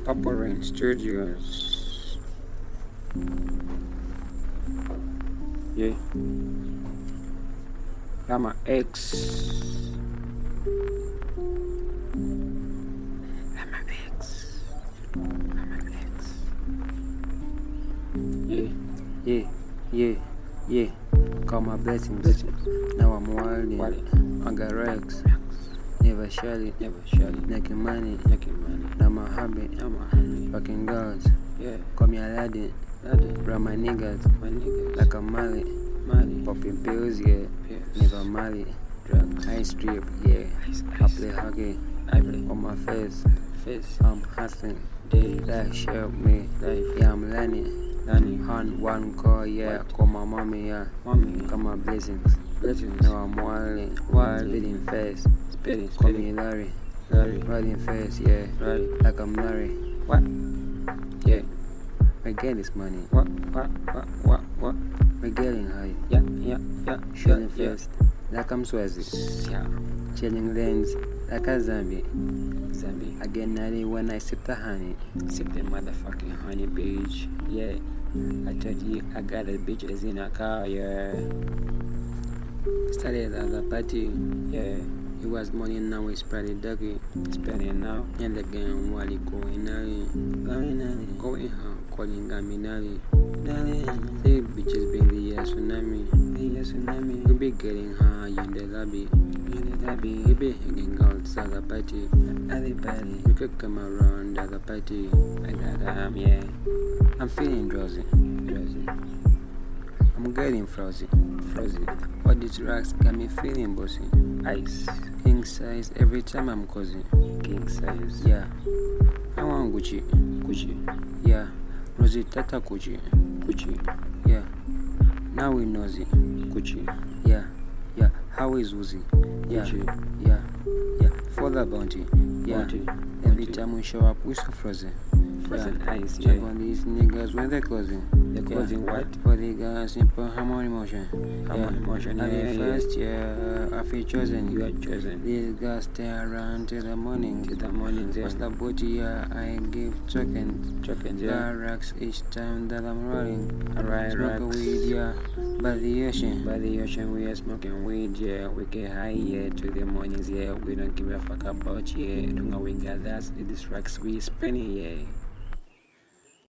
Purple Rain Studios. Yeah. I'm my ex. I'm my ex. I'm my ex. Yeah. Call my blessings. Now I'm wildin'. I got racks. Never shut it. Making money. Now my habit. Fucking girls. Yeah. Call me Aladdin. Run my niggas. Like a Mali. Popping pills, yeah. Nigga Mali. Drugs. I strip, yeah. I play hockey. On my face. I'm hustling. That help me. Yeah, I'm learning. Hand one call, yeah. Call my mommy, yeah. Call my blessings. Now I'm wildin'. Spitting fast. Call me Larry. Riding fast, yeah. Like I'm Larry. What? Yeah. I get this money. What? We're getting high. Yeah. Shooting fast. Like I'm Swazi. Yeah. Changing lanes. Like a zombie. Zombie. I get naughty when I sip the honey. Sip the motherfucking honey, bitch. Yeah. I told you I got the bitches in a car, yeah. Started at the party, yeah. It was morning, now it's Friday doggy. Spending now. And again, while it going home, calling Gaminari. Say bitches bring the tsunami. We be getting high in the lobby. We be hanging out at the party. You could come around at the party. I got yeah. I'm feeling drowsy. I'm getting frozy. All these racks got me feeling bossy. Ice. King size every time I'm cozy. King size. Yeah. I want Gucci. Yeah. Rosie Tata Gucci. Yeah. Now we nosy. Gucci. Yeah. How is Uzi? Yeah. Gucci. Yeah. For the bounty. Yeah. Every time we show up, we so frozen. Frozen ice, Check yeah. on these niggas when they're closing. They're closing what? For the guys, simple harmony motion. Harmony motion, I yeah. first, yeah. I feel chosen. You are chosen. These guys stay around till the morning. Yeah. What's the booty, yeah? I give tokens. Yeah. Racks each time that I'm rolling. Alright, Smoke weed, yeah. By the ocean. We are smoking weed, yeah. We get high, yeah, to the mornings, yeah. We don't give a fuck about, yeah. Don't know we got that. These racks we spinning, yeah.